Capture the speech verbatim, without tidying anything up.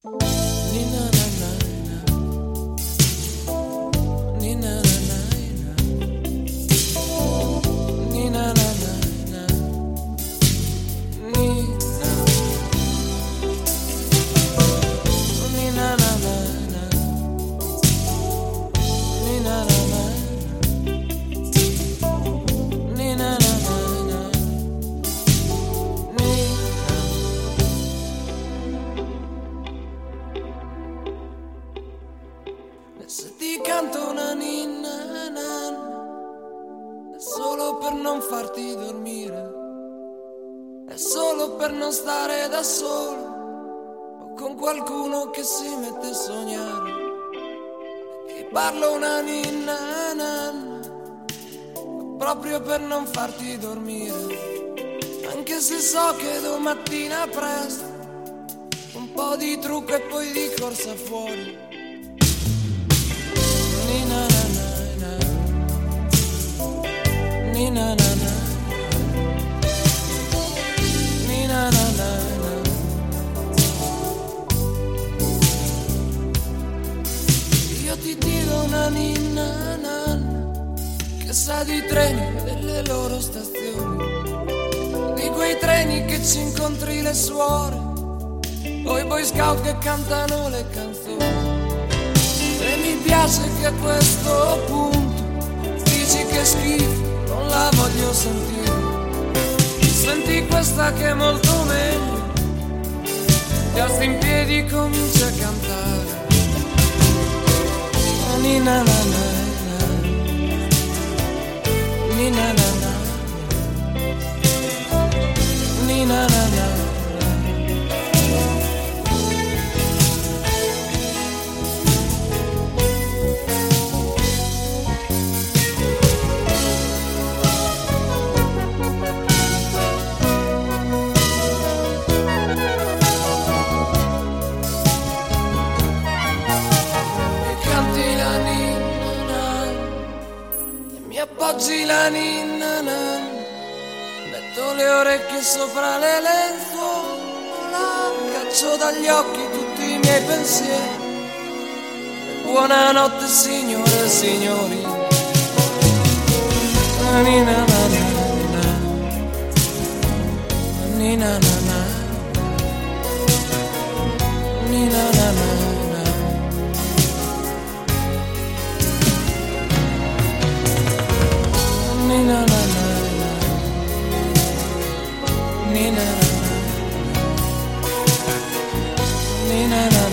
Se ti canto una ninna nanna, è solo per non farti dormire, è solo per non stare da solo o con qualcuno che si mette a sognare. Ti parlo una ninna nanna, proprio per non farti dormire, anche se so che domattina presto un po' di trucco e poi di corsa fuori. Nina na na na, Nina na na, Nina na na na. Io ti tiro una ninna nanna che sa di treni e delle loro stazioni, di quei treni che ci incontri le suore o i boy scout che cantano le canzoni. E mi piace che a questo punto dici che schifo, non la voglio sentire. Senti questa che è molto meglio, ti alzi in piedi e cominci a cantare. Nina na na na, Nina na na, Nina na na. Appoggi la ninna nanna, metto le orecchie sopra le lenzuola, caccio dagli occhi tutti i miei pensieri. E buonanotte signore e signori. Nina na na na, Nina na na, Nina na na. Nina na na na, Nina na na, Nina na.